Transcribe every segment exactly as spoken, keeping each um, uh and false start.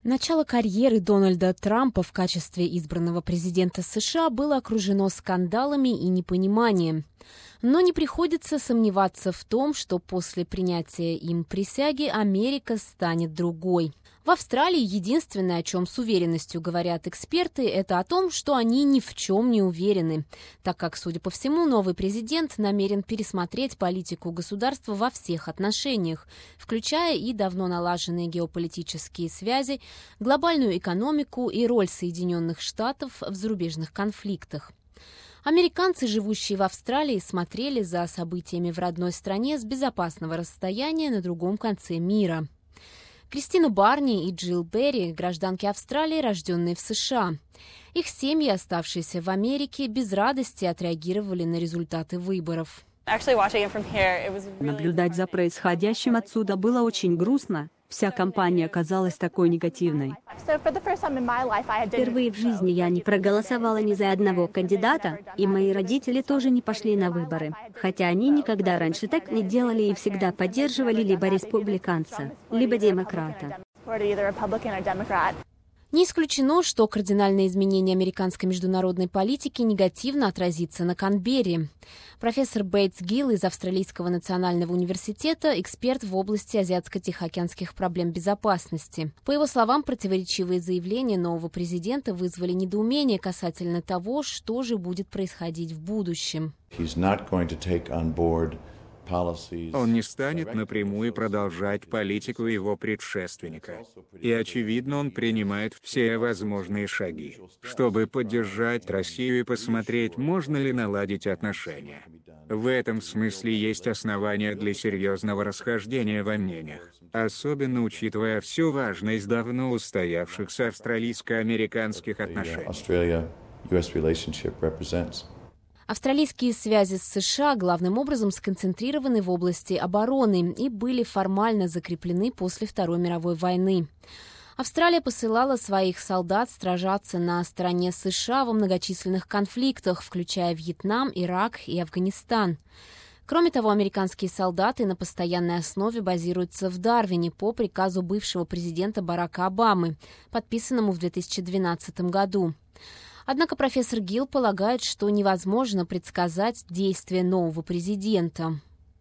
Начало карьеры Дональда Трампа в качестве избранного президента США было окружено скандалами и непониманием. Но не приходится сомневаться в том, что после принятия им присяги Америка станет другой. В Австралии единственное, о чем с уверенностью говорят эксперты, это о том, что они ни в чем не уверены, так как, судя по всему, новый президент намерен пересмотреть политику государства во всех отношениях, включая и давно налаженные геополитические связи, глобальную экономику и роль Соединенных Штатов в зарубежных конфликтах. Американцы, живущие в Австралии, смотрели за событиями в родной стране с безопасного расстояния на другом конце мира. Кристина Барни и Джилл Берри – гражданки Австралии, рожденные в США. Их семьи, оставшиеся в Америке, без радости отреагировали на результаты выборов. Наблюдать за происходящим отсюда было очень грустно. Вся кампания казалась такой негативной. Впервые в жизни я не проголосовала ни за одного кандидата, и мои родители тоже не пошли на выборы. Хотя они никогда раньше так не делали и всегда поддерживали либо республиканца, либо демократа. Не исключено, что кардинальное изменение американской международной политики негативно отразится на Канберре. Профессор Бейтс Гилл из Австралийского национального университета, эксперт в области азиатско-тихоокеанских проблем безопасности. По его словам, противоречивые заявления нового президента вызвали недоумение касательно того, что же будет происходить в будущем. Он не станет напрямую продолжать политику его предшественника. И, очевидно, он принимает все возможные шаги, чтобы поддержать Россию и посмотреть, можно ли наладить отношения. В этом смысле есть основания для серьезного расхождения во мнениях, особенно учитывая всю важность давно устоявшихся австралийско-американских отношений. Австралийские связи с США главным образом сконцентрированы в области обороны и были формально закреплены после Второй мировой войны. Австралия посылала своих солдат сражаться на стороне США во многочисленных конфликтах, включая Вьетнам, Ирак и Афганистан. Кроме того, американские солдаты на постоянной основе базируются в Дарвине по приказу бывшего президента Барака Обамы, подписанному в две тысячи двенадцатом году. Однако профессор Гилл полагает, что невозможно предсказать действия нового президента.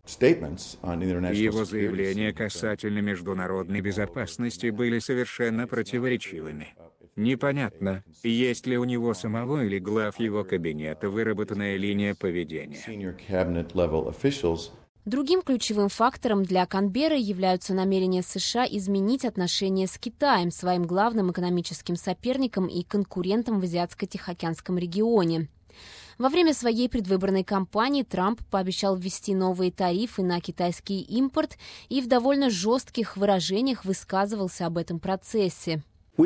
Его заявления касательно международной безопасности были совершенно противоречивыми. Непонятно, есть ли у него самого или глав его кабинета выработанная линия поведения. Другим ключевым фактором для Канберры являются намерения США изменить отношения с Китаем, своим главным экономическим соперником и конкурентом в Азиатско-Тихоокеанском регионе. Во время своей предвыборной кампании Трамп пообещал ввести новые тарифы на китайский импорт и в довольно жестких выражениях высказывался об этом процессе.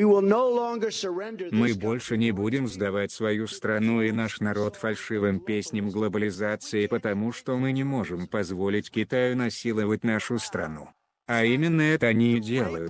Мы больше не будем сдавать свою страну и наш народ фальшивым песням глобализации, потому что мы не можем позволить Китаю насиловать нашу страну. А именно это они и делают.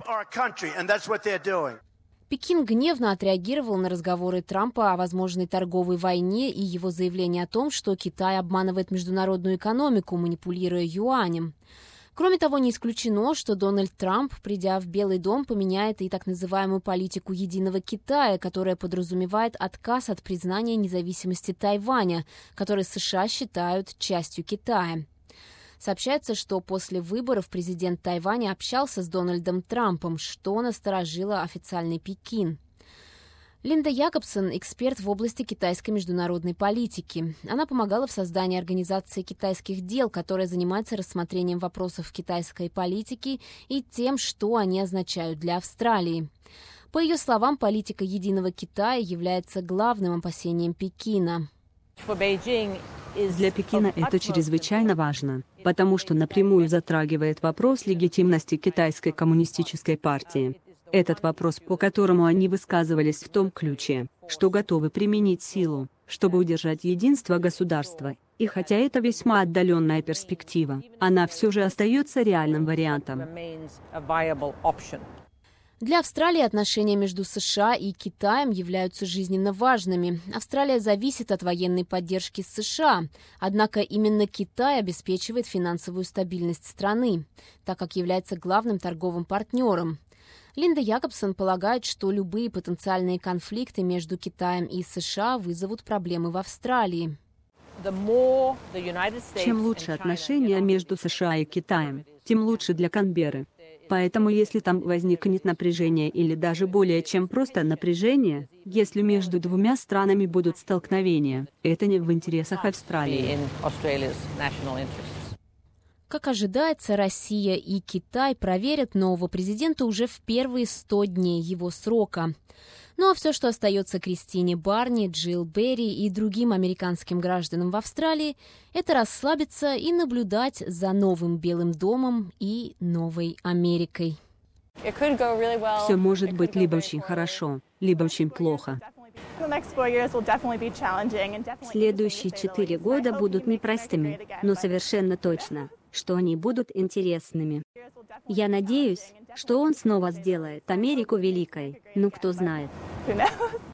Пекин гневно отреагировал на разговоры Трампа о возможной торговой войне и его заявление о том, что Китай обманывает международную экономику, манипулируя юанем. Кроме того, не исключено, что Дональд Трамп, придя в Белый дом, поменяет и так называемую политику единого Китая, которая подразумевает отказ от признания независимости Тайваня, который США считают частью Китая. Сообщается, что после выборов президент Тайваня общался с Дональдом Трампом, что насторожило официальный Пекин. Линда Якобсон – эксперт в области китайской международной политики. Она помогала в создании Организации китайских дел, которая занимается рассмотрением вопросов китайской политики и тем, что они означают для Австралии. По ее словам, политика единого Китая является главным опасением Пекина. Для Пекина это чрезвычайно важно, потому что напрямую затрагивает вопрос легитимности китайской коммунистической партии. Этот вопрос, по которому они высказывались в том ключе, что готовы применить силу, чтобы удержать единство государства. И хотя это весьма отдаленная перспектива, она все же остается реальным вариантом. Для Австралии отношения между США и Китаем являются жизненно важными. Австралия зависит от военной поддержки США, однако именно Китай обеспечивает финансовую стабильность страны, так как является главным торговым партнером. Линда Якобсон полагает, что любые потенциальные конфликты между Китаем и США вызовут проблемы в Австралии. Чем лучше отношения между США и Китаем, тем лучше для Канберры. Поэтому если там возникнет напряжение или даже более чем просто напряжение, если между двумя странами будут столкновения, это не в интересах Австралии. Как ожидается, Россия и Китай проверят нового президента уже в первые сто дней его срока. Ну а все, что остается Кристине Барни, Джилл Берри и другим американским гражданам в Австралии, это расслабиться и наблюдать за новым Белым домом и новой Америкой. Все может быть либо очень хорошо, либо очень плохо. Следующие четыре года будут непростыми, но совершенно точно, что они будут интересными. Я надеюсь, что он снова сделает Америку великой, ну кто знает.